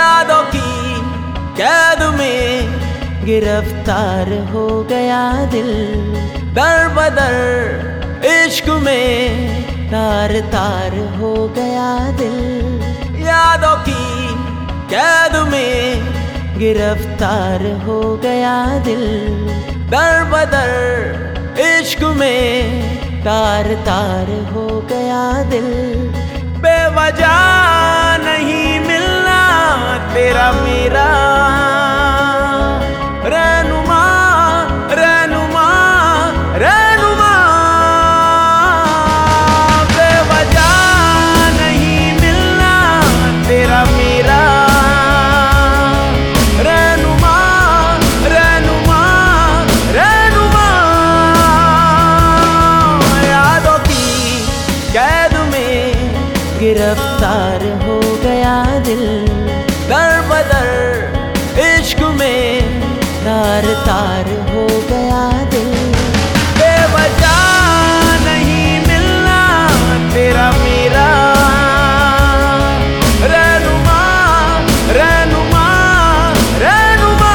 यादों की कैद में गिरफ्तार हो गया दिल, दर बदर इश्क में तार तार हो गया दिल। यादों की कैद में गिरफ्तार हो गया दिल, दर बदर इश्क में तार तार हो गया दिल। बेवजह नहीं मिलना तेरा मेरा रहनुमा रहनुमा रहनुमा। बेवजह नहीं मिलना तेरा मेरा रहनुमा रहनुमा रहनुमा। यादों की कैद में गिरफ्तार हो गया दिल, दर बदर इश्क में तार तार हो गया दिल। बेवजह नहीं मिलना तेरा मेरा रहनुमा रहनुमा रहनुमा।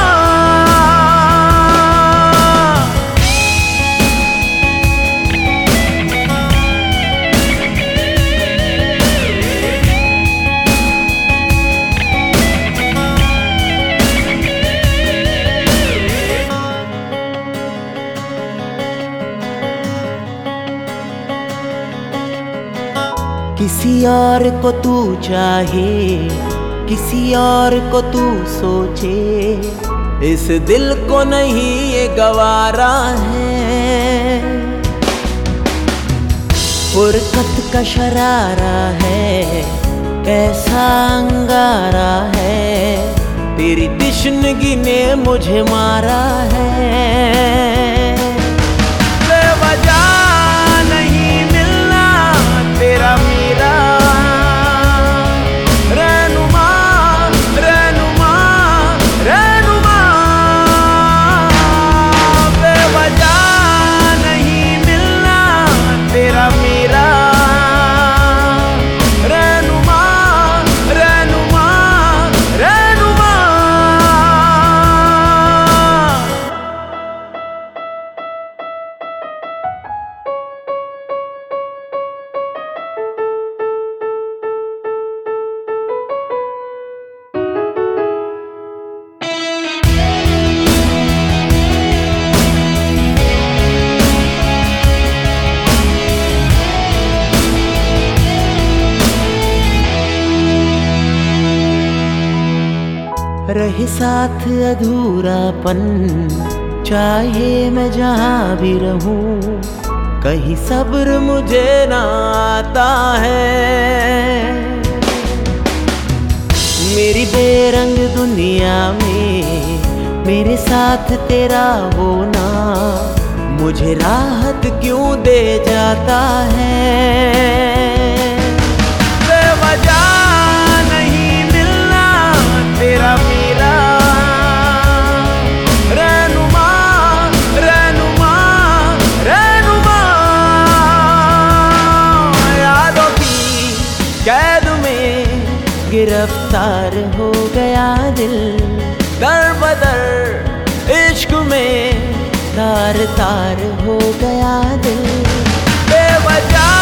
किसी और को तू चाहे, किसी और को तू सोचे, इस दिल को नहीं ये गवारा है। फुरकत का शरारा है, कैसा अंगारा है, तेरी तिश्नगी ने मुझे मारा है। बेवजह नहीं मिलना तेरा मेरा रहनुमा रहनुमा रहनुमा। बेवजह नहीं मिलना तेरा मेरा रहनुमा रहनुमा रहनुमा। रहे साथ अधूरापन, चाहे मैं जहाँ भी रहूं, कहीं सब्र मुझे ना आता है। मेरी बेरंग दुनिया में मेरे साथ तेरा होना मुझे राहत क्यों दे जाता है। बेवजह नहीं मिलना तेरा मेरा रहनुमा रहनुमा रहनुमा। यादों की कैद में गिरफ्तार हो गया दिल, दर बदर इश्क में तार तार हो गया दिल। बेवजह